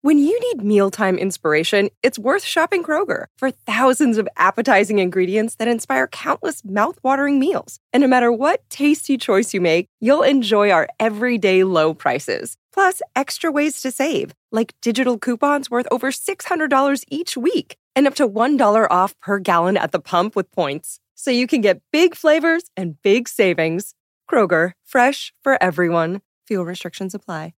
When you need mealtime inspiration, it's worth shopping Kroger for thousands of appetizing ingredients that inspire countless mouth-watering meals. And no matter what tasty choice you make, you'll enjoy our everyday low prices. Plus, extra ways to save, like digital coupons worth over $600 each week and up to $1 off per gallon at the pump with points. So you can get big flavors and big savings. Kroger, fresh for everyone. Fuel restrictions apply.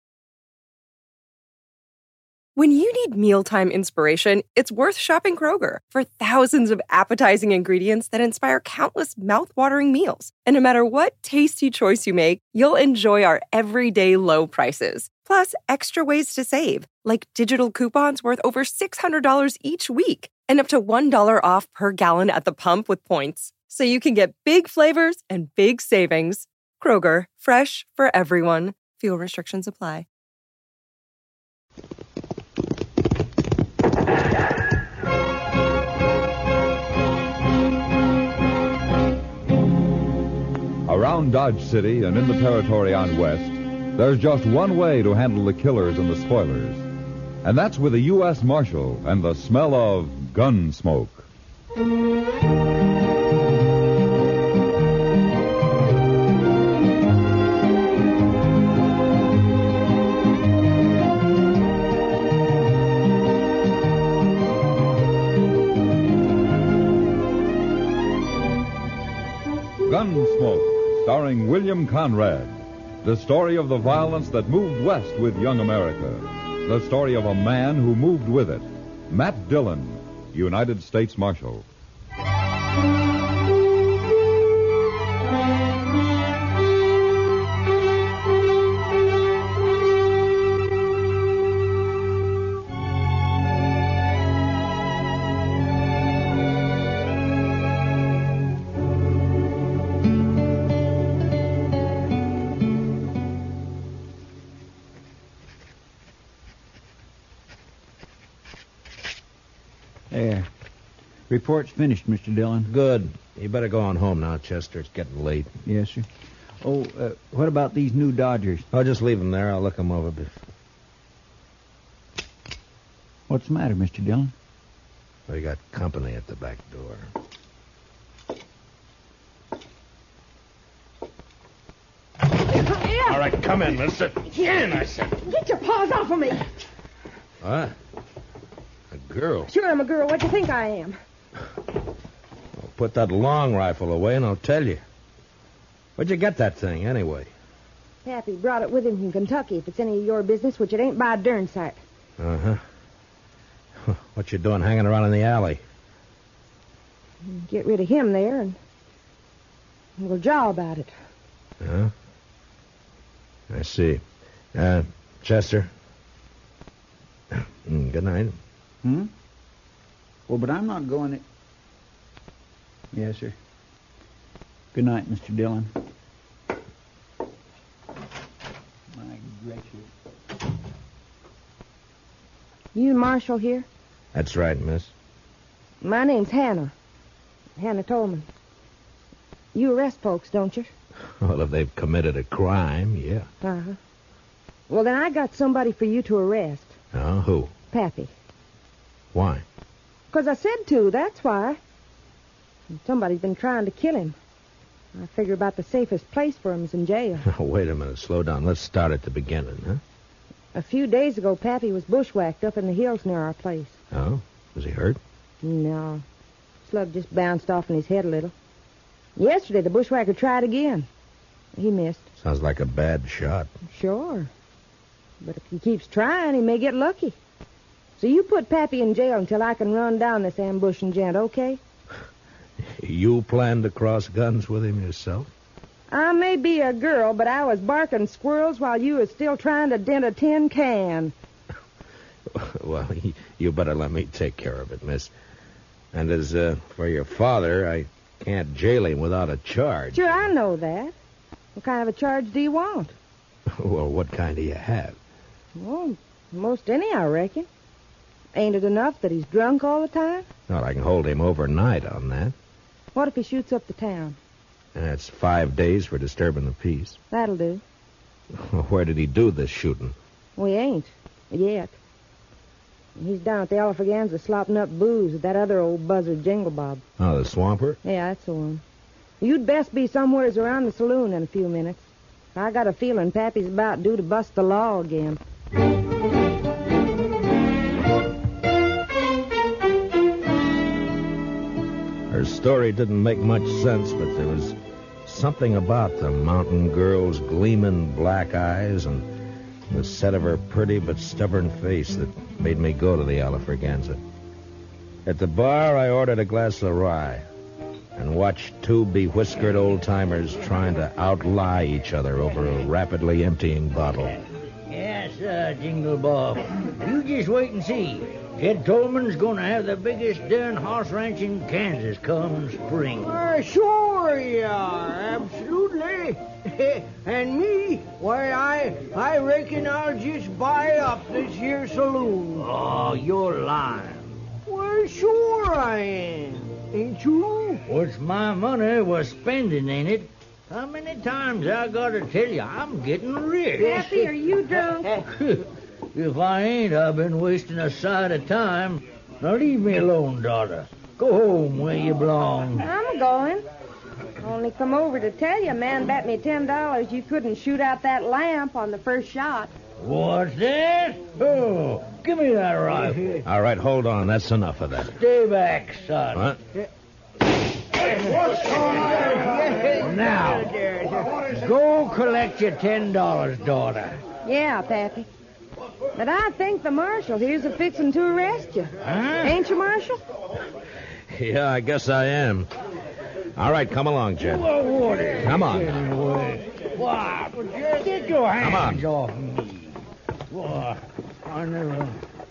When you need mealtime inspiration, it's worth shopping Kroger for thousands of appetizing ingredients that inspire countless mouth-watering meals. And no matter what tasty choice you make, you'll enjoy our everyday low prices. Plus, extra ways to save, like digital coupons worth over $600 each week and up to $1 off per gallon at the pump with points. So you can get big flavors and big savings. Kroger, fresh for everyone. Fuel restrictions apply. Around Dodge City and in the territory on West, there's just one way to handle the killers and the spoilers. And that's with a U.S. Marshal and the smell of gun smoke. Gunsmoke, starring William Conrad. The story of the violence that moved west with young America. The story of a man who moved with it. Matt Dillon, United States Marshal. There. Report's finished, Mr. Dillon. Good. You better go on home now, Chester. It's getting late. Yes, sir. Oh, what about these new Dodgers? I'll just leave them there. I'll look them over. What's the matter, Mr. Dillon? We got company at the back door. All right, come in, mister. In, I said. Get your paws off of me. What? A girl? Sure, I'm a girl. What do you think I am? Well, put that long rifle away and I'll tell you. Where'd you get that thing, anyway? Pappy brought it with him from Kentucky, if it's any of your business, which it ain't by a darn sight. Uh-huh. What you doing hanging around in the alley? Get rid of him there, and we'll jaw about it. Huh? I see. Chester. Good night. Hmm? Well, but I'm not going to... Yes, sir. Good night, Mr. Dillon. My gracious. You Marshal here? That's right, miss. My name's Hannah. Hannah Tolman. You arrest folks, don't you? Well, if they've committed a crime, yeah. Uh-huh. Well, then I got somebody for you to arrest. Oh, who? Pappy. Why? 'Cause I said to, that's why. And somebody's been trying to kill him. I figure about the safest place for him is in jail. Wait a minute, slow down. Let's start at the beginning, huh? A few days ago, Pappy was bushwhacked up in the hills near our place. Oh? Was he hurt? No. Slug just bounced off in his head a little. Yesterday, the bushwhacker tried again. He missed. Sounds like a bad shot. Sure. But if he keeps trying, he may get lucky. So you put Pappy in jail until I can run down this ambushing gent, okay? You plan to cross guns with him yourself? I may be a girl, but I was barking squirrels while you was still trying to dent a tin can. Well, you better let me take care of it, miss. And as for your father, I can't jail him without a charge. Sure, I know that. What kind of a charge do you want? Well, what kind do you have? Well, most any, I reckon. Ain't it enough that he's drunk all the time? Well, I can hold him overnight on that. What if he shoots up the town? That's 5 days for disturbing the peace. That'll do. Where did he do this shooting? We ain't. Yet. He's down at the Alfraganza slopping up booze with that other old buzzard, Jingle Bob. Oh, the swamper? Yeah, that's the one. You'd best be somewheres around the saloon in a few minutes. I got a feeling Pappy's about due to bust the law again. Her story didn't make much sense, but there was something about the mountain girl's gleaming black eyes and the set of her pretty but stubborn face that made me go to the Alfraganza. At the bar, I ordered a glass of rye and watched two bewhiskered old-timers trying to outlie each other over a rapidly emptying bottle. Yes, Jingle Bob. You just wait and see. Jed Tolman's going to have the biggest darn horse ranch in Kansas come spring. Sure you are, absolutely. And me, why, I reckon I'll just buy up this here saloon. Oh, you're lying. Well, sure I am. Ain't you? What's my money was spending in it? How many times I got to tell you I'm getting rich? Pappy, are you drunk? If I ain't, I've been wasting a sight of time. Now leave me alone, daughter. Go home where you belong. I'm going. Only come over to tell you a man bet me $10 you couldn't shoot out that lamp on the first shot. What's that? Oh, give me that rifle. All right, hold on. That's enough of that. Stay back, son. What? What's going on? Now, go collect your $10, daughter. Yeah, Pappy. But I think the marshal here's a-fixin' to arrest you. Huh? Ain't you, Marshal? Yeah, I guess I am. All right, come along, Jed. Well, what is Come on. Why, get your hands on. off me. Why, I never...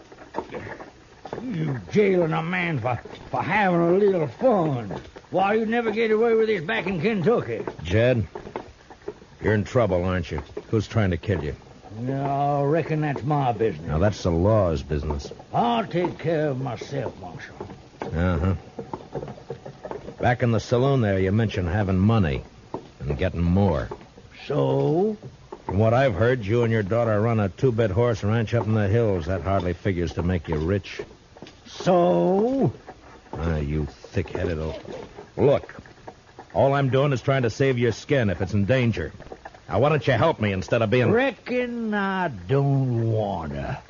You jailing a man for having a little fun. Why, you'd never get away with this back in Kentucky. Jed, you're in trouble, aren't you? Who's trying to kill you? Yeah, I reckon that's my business. Now, that's the law's business. I'll take care of myself, Marshal. Uh-huh. Back in the saloon there, you mentioned having money and getting more. So? From what I've heard, you and your daughter run a two-bit horse ranch up in the hills. That hardly figures to make you rich. So? Ah, you thick-headed old... Look, all I'm doing is trying to save your skin if it's in danger. Now, why don't you help me instead of being... Reckon I don't wanna.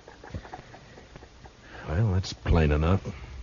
Well, that's plain enough.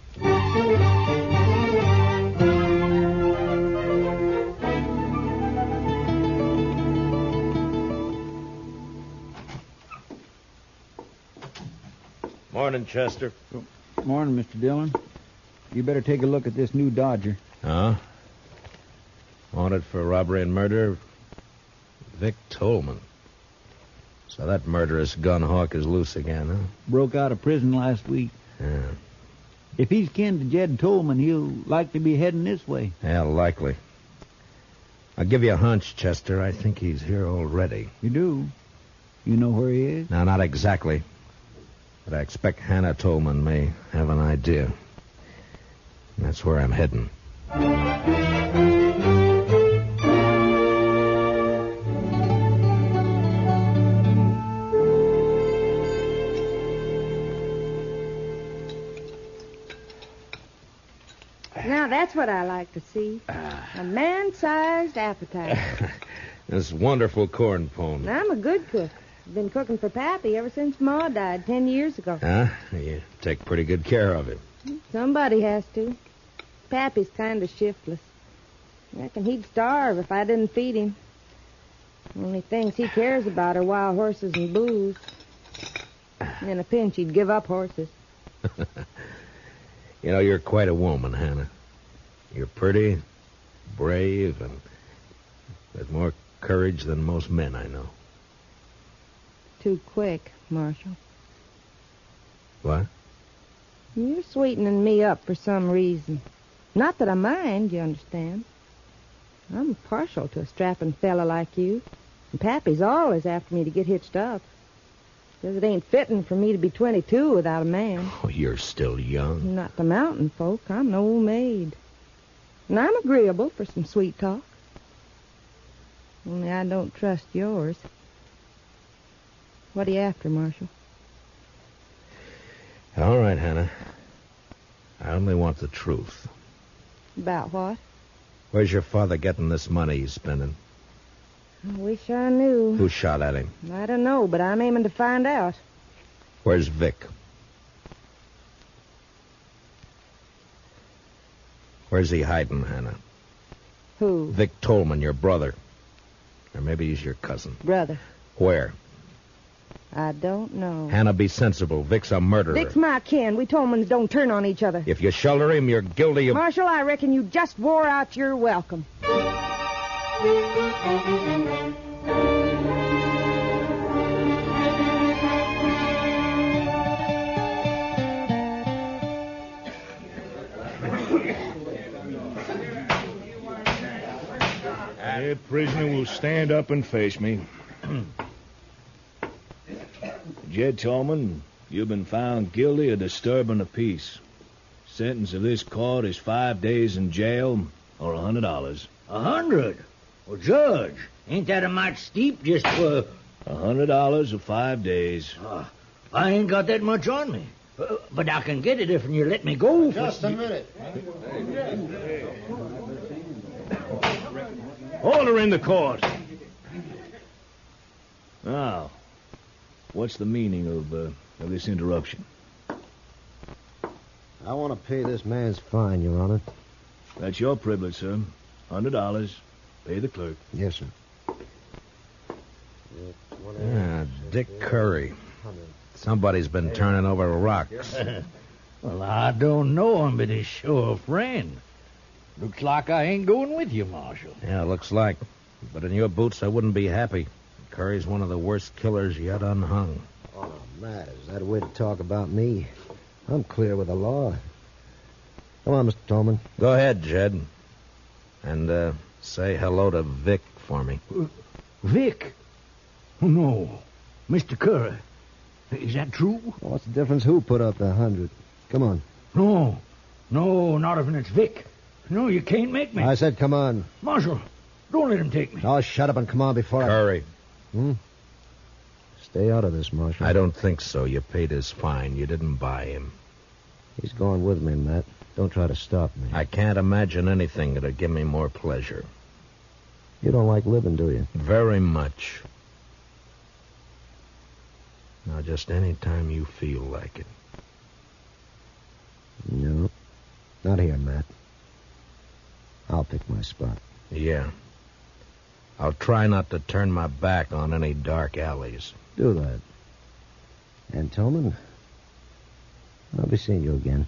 Morning, Chester. Morning, Mr. Dillon. You better take a look at this new Dodger. Huh? Wanted for robbery and murder? Vic Tolman. So that murderous gun hawk is loose again, huh? Broke out of prison last week. Yeah. If he's kin to Jed Tolman, he'll likely be heading this way. Yeah, likely. I'll give you a hunch, Chester. I think he's here already. You do? You know where he is? No, not exactly. But I expect Hannah Tolman may have an idea. And that's where I'm heading. Now, that's what I like to see. A man-sized appetite. This wonderful corn pone. And I'm a good cook. I've been cooking for Pappy ever since Ma died 10 years ago. Huh? You take pretty good care of him. Somebody has to. Pappy's kind of shiftless. I reckon he'd starve if I didn't feed him. Only things he cares about are wild horses and booze. In a pinch, he'd give up horses. You know, you're quite a woman, Hannah. You're pretty, brave, and with more courage than most men I know. Too quick, Marshal. What? You're sweetening me up for some reason. Not that I mind, you understand. I'm partial to a strapping fella like you. And Pappy's always after me to get hitched up. Says it ain't fitting for me to be 22 without a man. Oh, you're still young. Not the mountain folk. I'm an old maid. And I'm agreeable for some sweet talk. Only I don't trust yours. What are you after, Marshal? right, Hannah. I only want the truth. About what? Where's your father getting this money he's spending? I wish I knew. Who shot at him? I don't know, but I'm aiming to find out. Where's Vic? Where's he hiding, Hannah? Who? Vic Tolman, your brother. Or maybe he's your cousin. Brother. Where? I don't know. Hannah, be sensible. Vic's a murderer. Vic's my kin. We Tolmans don't turn on each other. If you shelter him, you're guilty of... Marshal, I reckon you just wore out your welcome. That prisoner will stand up and face me. Jed Tolman, you've been found guilty of disturbing the peace. Sentence of this court is 5 days in jail or $100. 100? Well, Judge, ain't that a mite steep just for... $100 or 5 days. I ain't got that much on me. But I can get it if you let me go. Just a minute. Order in the court. Now, what's the meaning of this interruption? I want to pay this man's fine, Your Honor. That's your privilege, sir. $100. Pay the clerk. Yes, sir. Dick Curry. Somebody's been turning over rocks. Well, I don't know him, but he's sure a friend. Looks like I ain't going with you, Marshal. Yeah, looks like. But in your boots, I wouldn't be happy. Curry's one of the worst killers yet unhung. Oh, Matt, is that a way to talk about me? I'm clear with the law. Come on, Mr. Tolman. Go ahead, Jed. And, say hello to Vic for me. Vic? Oh, no. Mr. Curry. Is that true? What's the difference who put up the 100? Come on. No, not if it's Vic. No, you can't make me. I said come on. Marshal, don't let him take me. Oh, shut up and come on before Curry. Stay out of this, Marshal. I don't think so. You paid his fine. You didn't buy him. He's going with me, Matt. Don't try to stop me. I can't imagine anything that'd give me more pleasure. You don't like living, do you? Very much. Now, just any time you feel like it. No. Not here, Matt. I'll pick my spot. Yeah. I'll try not to turn my back on any dark alleys. Do that. And, Tolman, I'll be seeing you again.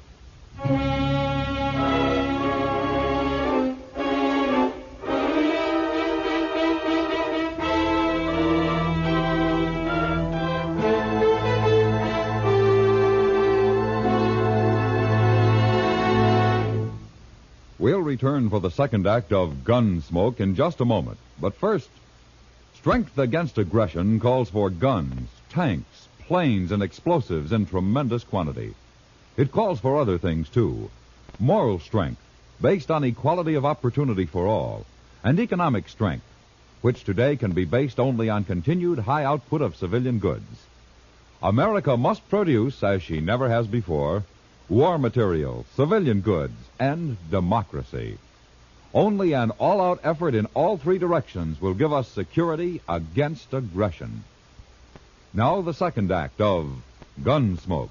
We'll return for the second act of Gunsmoke in just a moment. But first, strength against aggression calls for guns, tanks, planes, and explosives in tremendous quantity. It calls for other things, too. Moral strength, based on equality of opportunity for all, and economic strength, which today can be based only on continued high output of civilian goods. America must produce, as she never has before, war material, civilian goods, and democracy. Only an all-out effort in all three directions will give us security against aggression. Now the second act of Gunsmoke.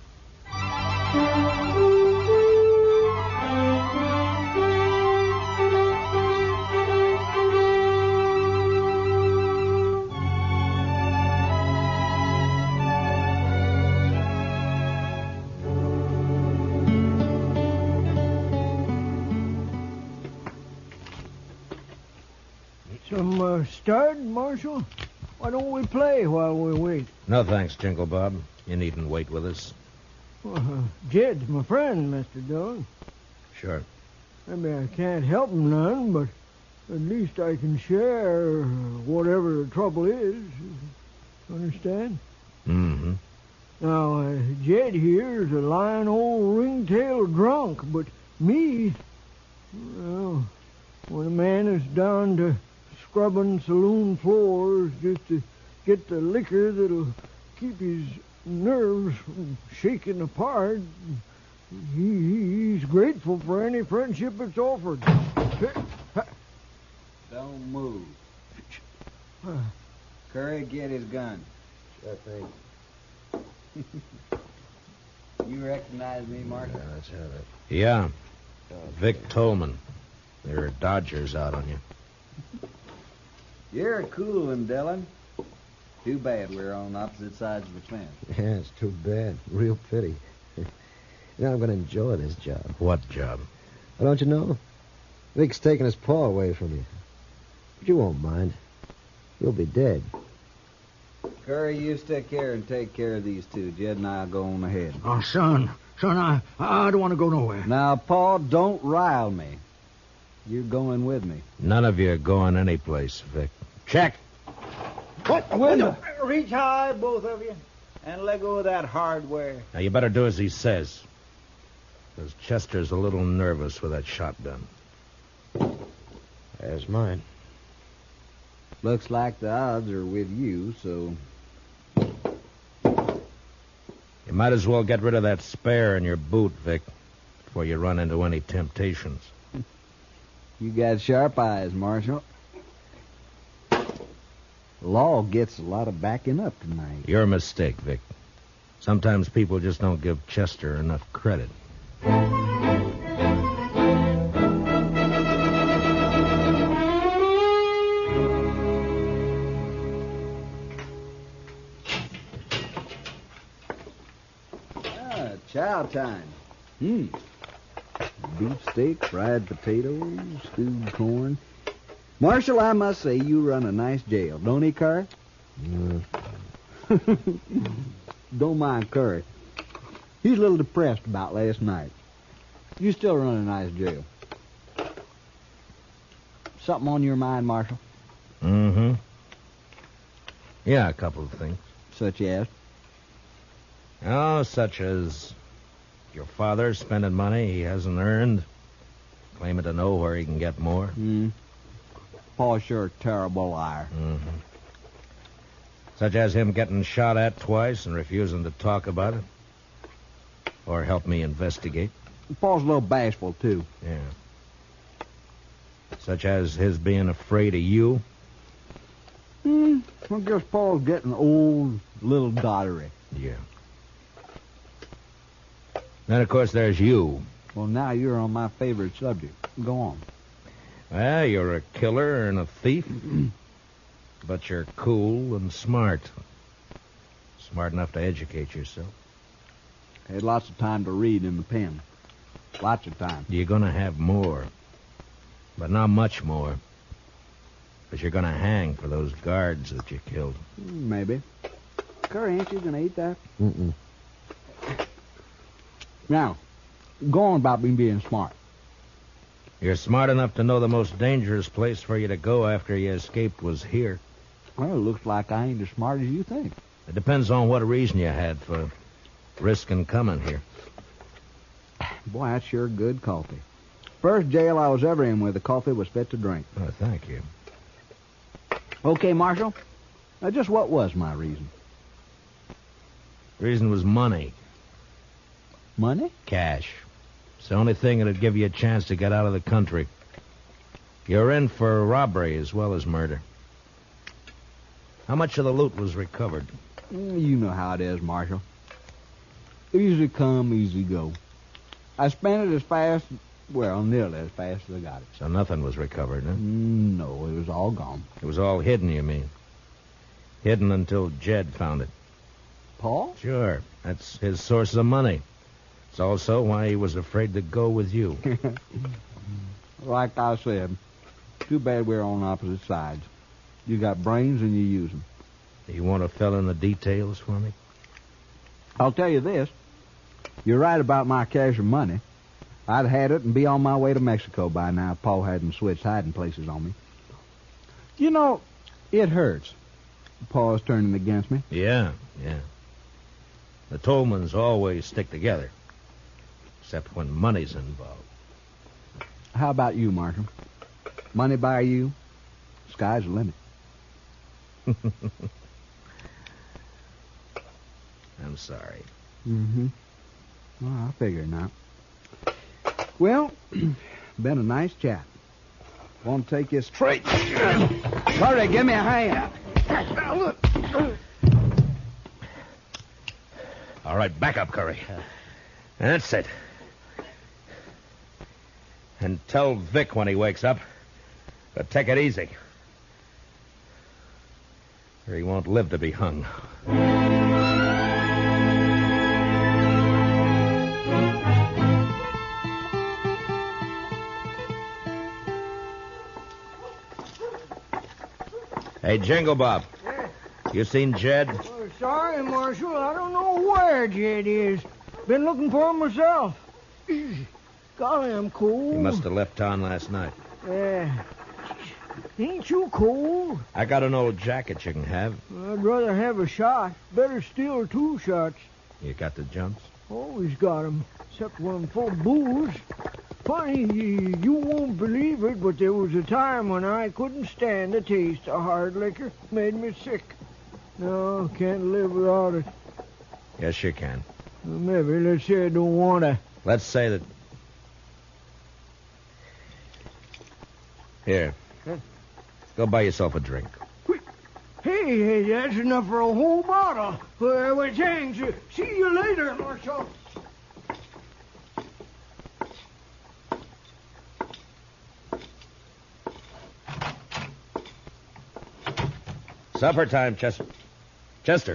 Some start, Marshal? Why don't we play while we wait? No thanks, Jingle Bob. You needn't wait with us. Jed's my friend, Mr. Dillon. Sure. Maybe I can't help him none, but at least I can share whatever the trouble is. Understand? Mm-hmm. Now, Jed here is a lying old ringtail drunk, but me, well, when a man is down to scrubbing saloon floors just to get the liquor that'll keep his nerves shaking apart. He's grateful for any friendship that's offered. Don't move. Curry, get his gun. Sure thing. You recognize me, Marshal? Yeah, let's have it. Yeah. Vic Tolman. There are Dodgers out on you. You're a cool one, Dillon. Too bad we're on opposite sides of the fence. Yeah, it's too bad. Real pity. I'm going to enjoy this job. What job? Well, don't you know? Vic's taking his paw away from you. But you won't mind. You'll be dead. Curry, you stick here and take care of these two. Jed and I'll go on ahead. Oh, son, I don't want to go nowhere. Now, Paul, don't rile me. You're going with me. None of you are going anyplace, Vic. Check. What? Window? Reach high, both of you, and let go of that hardware. Now, you better do as he says. Because Chester's a little nervous with that shotgun. There's mine. Looks like the odds are with you, so... You might as well get rid of that spare in your boot, Vic, before you run into any temptations. You got sharp eyes, Marshal. The law gets a lot of backing up tonight. Your mistake, Vic. Sometimes people just don't give Chester enough credit. Chow time. Beefsteak, fried potatoes, stewed corn. Marshal, I must say you run a nice jail, don't he, Curry? Don't mind Curry. He's a little depressed about last night. You still run a nice jail. Something on your mind, Marshal? Mm-hmm. Yeah, a couple of things. Such as? Oh, such as your father spending money he hasn't earned, claiming to know where he can get more. Paul's sure a terrible liar. Mm-hmm. Such as him getting shot at twice and refusing to talk about it. Or help me investigate. Paul's a little bashful, too. Yeah. Such as his being afraid of you. I guess Paul's getting old, little dottery. Yeah. Then, of course, there's you. Well, now you're on my favorite subject. Go on. Well, you're a killer and a thief. But you're cool and smart. Smart enough to educate yourself. Had lots of time to read in the pen. Lots of time. You're going to have more. But not much more. Because you're going to hang for those guards that you killed. Maybe. Curry, ain't you going to eat that? Mm-mm. Now, go on about me being smart. You're smart enough to know the most dangerous place for you to go after you escaped was here. Well, it looks like I ain't as smart as you think. It depends on what reason you had for risking coming here. Boy, that's sure good coffee. First jail I was ever in where the coffee was fit to drink. Oh, thank you. Okay, Marshal. Now, just what was my reason? The reason was money. Money? Cash. It's the only thing that'd give you a chance to get out of the country. You're in for robbery as well as murder. How much of the loot was recovered? You know how it is, Marshal. Easy come, easy go. I spent it as fast, well, nearly as fast as I got it. So nothing was recovered, huh? No, it was all gone. It was all hidden, you mean? Hidden until Jed found it. Paul? Sure. That's his source of money. It's also why he was afraid to go with you. Like I said, too bad we're on opposite sides. You got brains and you use them. You want to fill in the details for me? I'll tell you this. You're right about my cash and money. I'd had it and be on my way to Mexico by now if Paul hadn't switched hiding places on me. You know, it hurts. Paul's turning against me. Yeah. The Tolmans always stick together. Except when money's involved. How about you, Marshal? Money by you? Sky's the limit. And I'm sorry. Mm-hmm. Well, I figure not. Well, been a nice chat. Want to take you straight. Curry, give me a hand. All right, back up, Curry. That's it. And tell Vic when he wakes up, but take it easy. Or he won't live to be hung. Hey, Jingle Bob. Yeah. You seen Jed? Sorry, Marshal. I don't know where Jed is. Been looking for him myself. Golly, I'm cold. He must have left town last night. Yeah. Ain't you cold? I got an old jacket you can have. I'd rather have a shot. Better steal 2 shots. You got the jumps? Always got 'em, except when I'm full of booze. Funny, you won't believe it, but there was a time when I couldn't stand the taste of hard liquor. Made me sick. No, can't live without it. Yes, you can. Well, maybe, let's say I don't want to. Let's say that... Here. Huh? Go buy yourself a drink. Hey, that's enough for a whole bottle. Well, thanks. See you later, Marshal. Supper time, Chester. Chester.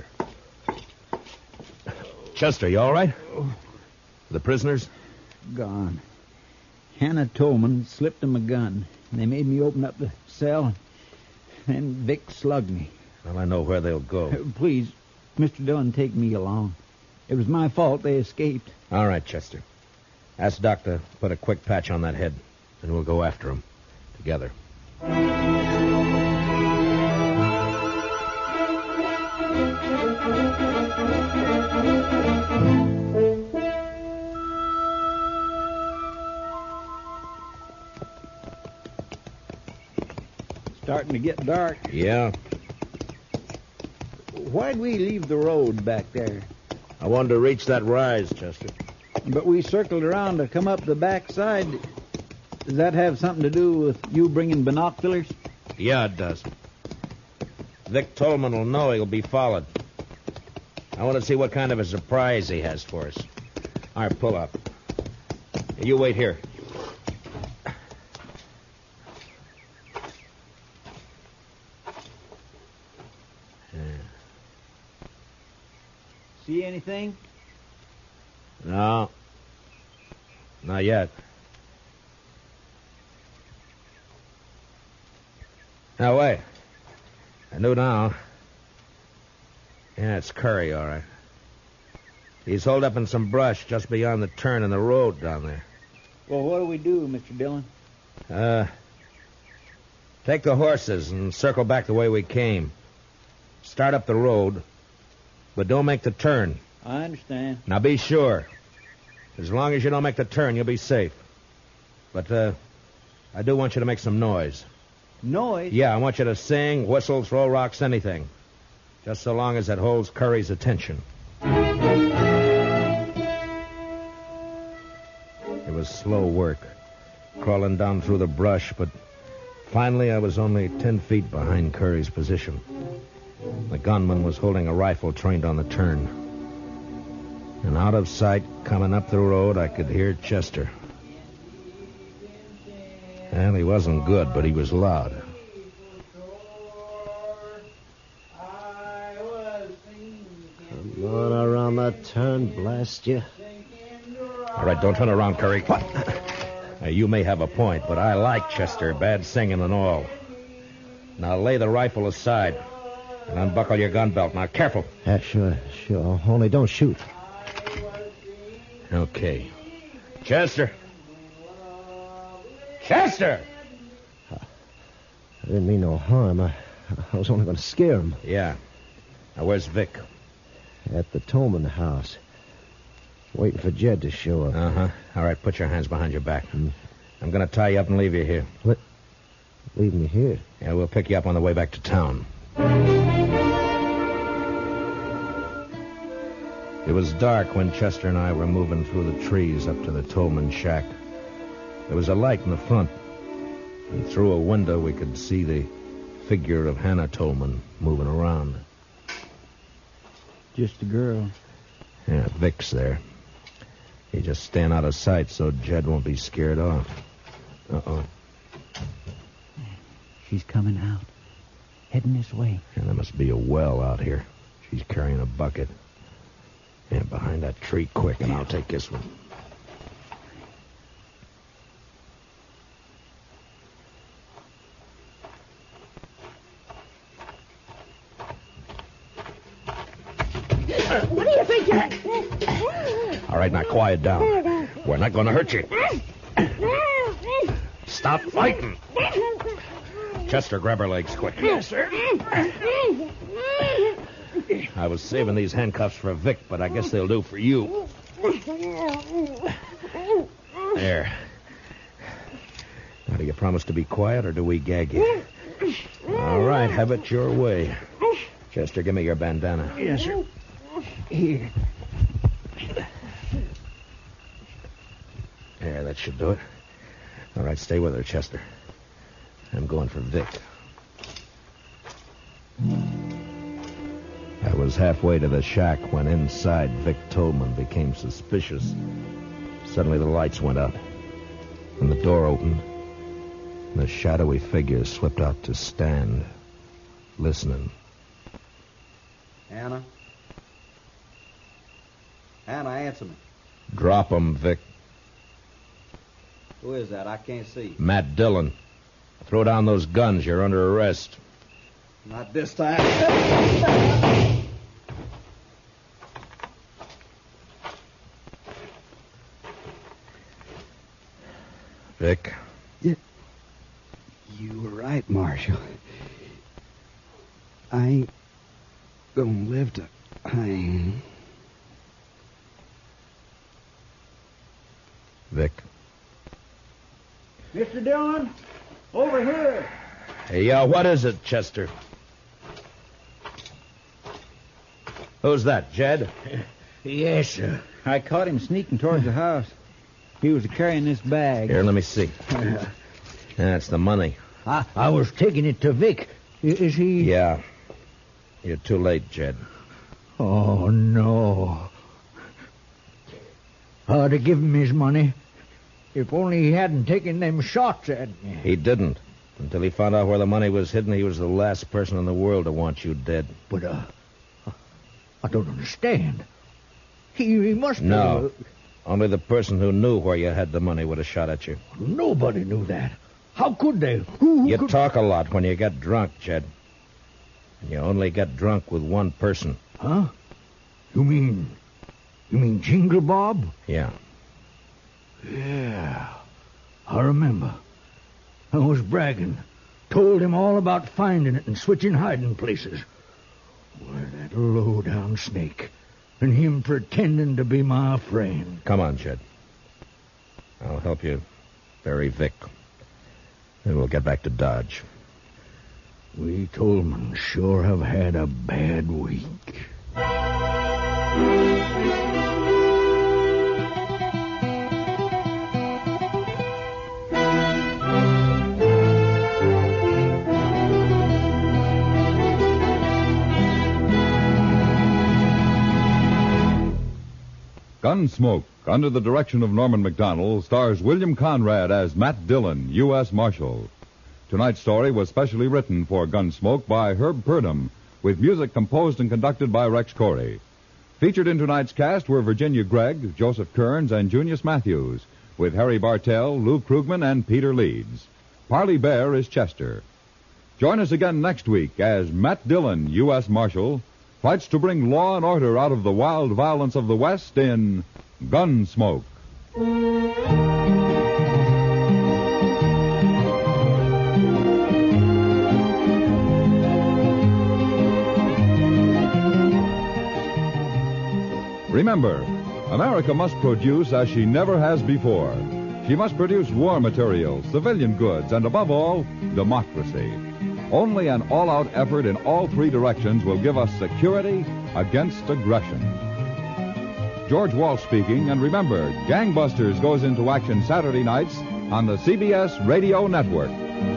Chester, you all right? The prisoners? Gone. Hannah Tolman slipped them a gun. They made me open up the cell. Then Vic slugged me. Well, I know where they'll go. Please, Mr. Dillon, take me along. It was my fault they escaped. All right, Chester. Ask Doc to put a quick patch on that head, and we'll go after him together. Starting to get dark. Yeah. Why'd we leave the road back there? I wanted to reach that rise, Chester. But we circled around to come up the back side. Does that have something to do with you bringing binoculars? Yeah, it does. Vic Tolman will know he'll be followed. I want to see what kind of a surprise he has for us. All right, pull up. You wait here. See anything? No. Not yet. Now, wait. I knew now. Yeah, it's Curry, all right. He's holed up in some brush just beyond the turn in the road down there. Well, what do we do, Mr. Dillon? Take the horses and circle back the way we came. Start up the road, but don't make the turn. I understand. Now, be sure. As long as you don't make the turn, you'll be safe. But, I do want you to make some noise. Noise? Yeah, I want you to sing, whistle, throw rocks, anything. Just so long as it holds Curry's attention. It was slow work, crawling down through the brush, but finally I was only 10 feet behind Curry's position. The gunman was holding a rifle trained on the turn. And out of sight, coming up the road, I could hear Chester. Well, he wasn't good, but he was loud. Come on around that turn, blast you. All right, don't turn around, Curry. What? Now, you may have a point, but I like Chester, bad singing and all. Now, lay the rifle aside and unbuckle your gun belt. Now, careful. Yeah, sure. Only don't shoot. Okay. Chester! Chester! I didn't mean no harm. I was only going to scare him. Yeah. Now, where's Vic? At the Tolman house. Waiting for Jed to show up. Uh-huh. All right, put your hands behind your back. I'm going to tie you up and leave you here. What? Leave me here? Yeah, we'll pick you up on the way back to town. It was dark when Chester and I were moving through the trees up to the Tolman shack. There was a light in the front, and through a window we could see the figure of Hannah Tolman moving around. Just a girl. Yeah, Vic's there. He just stand out of sight so Jed won't be scared off. Uh-oh. She's coming out. Heading this way. Yeah, there must be a well out here. She's carrying a bucket. And behind that tree, quick, and I'll take this one. What do you think you're... All right, now quiet down. We're not going to hurt you. Stop fighting. Chester, grab her legs quick. Yes, sir. I was saving these handcuffs for Vic, but I guess they'll do for you. There. Now, do you promise to be quiet, or do we gag you? All right, have it your way. Chester, give me your bandana. Yes, sir. Here. There, that should do it. All right, stay with her, Chester. I'm going for Vic. I was halfway to the shack when inside Vic Tolman became suspicious. Suddenly the lights went out, and the door opened, and a shadowy figure slipped out to stand, listening. Hannah? Hannah, answer me. Drop him, Vic. Who is that? I can't see. Matt Dillon. Throw down those guns. You're under arrest. Not this time. Vic. You were right, Marshal. I ain't gonna live to hang. Vic. Mr. Dillon, over here. Hey, what is it, Chester? Who's that, Jed? Yes, sir. I caught him sneaking towards the house. He was carrying this bag. Here, let me see. That's the money. I was taking it to Vic. Is he... Yeah. You're too late, Jed. Oh, no. I'd have given him his money. If only he hadn't taken them shots at me. He didn't. Until he found out where the money was hidden, he was the last person in the world to want you dead. But, I don't understand. He must have... No. Only the person who knew where you had the money would have shot at you. Nobody knew that. How could they? Who You could... talk a lot when you get drunk, Jed. And you only get drunk with one person. Huh? You mean Jingle Bob? Yeah. Yeah. I remember. I was bragging. Told him all about finding it and switching hiding places. Why, that low-down snake. And him pretending to be my friend. Come on, Jed. I'll help you bury Vic. Then we'll get back to Dodge. We Tolman sure have had a bad week. Gunsmoke, under the direction of Norman Macdonnell, stars William Conrad as Matt Dillon, U.S. Marshal. Tonight's story was specially written for Gunsmoke by Herb Purdom, with music composed and conducted by Rex Corey. Featured in tonight's cast were Virginia Gregg, Joseph Kearns, and Junius Matthews, with Harry Bartell, Lou Krugman, and Peter Leeds. Parley Bear is Chester. Join us again next week as Matt Dillon, U.S. Marshal, fights to bring law and order out of the wild violence of the West in Gunsmoke. Remember, America must produce as she never has before. She must produce war materials, civilian goods, and above all, democracy. Only an all-out effort in all three directions will give us security against aggression. George Walsh speaking, and remember, Gangbusters goes into action Saturday nights on the CBS Radio Network.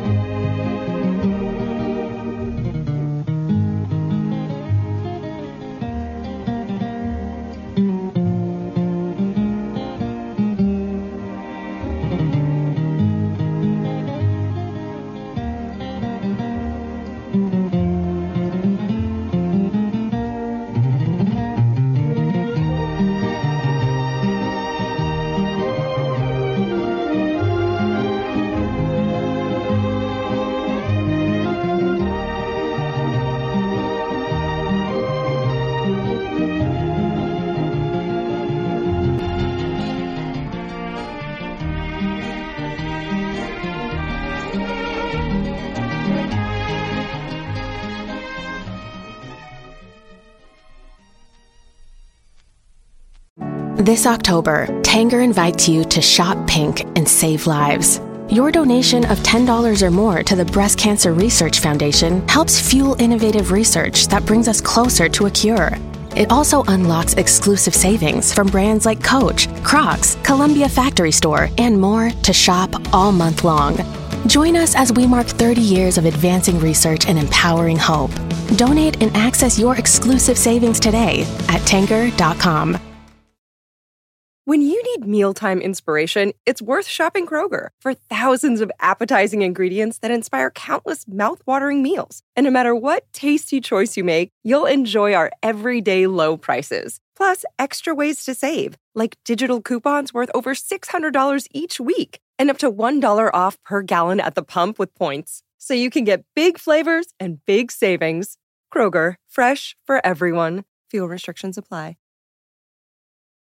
This October, Tanger invites you to shop pink and save lives. Your donation of $10 or more to the Breast Cancer Research Foundation helps fuel innovative research that brings us closer to a cure. It also unlocks exclusive savings from brands like Coach, Crocs, Columbia Factory Store, and more to shop all month long. Join us as we mark 30 years of advancing research and empowering hope. Donate and access your exclusive savings today at Tanger.com. When you need mealtime inspiration, it's worth shopping Kroger for thousands of appetizing ingredients that inspire countless mouth-watering meals. And no matter what tasty choice you make, you'll enjoy our everyday low prices. Plus, extra ways to save, like digital coupons worth over $600 each week and up to $1 off per gallon at the pump with points. So you can get big flavors and big savings. Kroger, fresh for everyone. Fuel restrictions apply.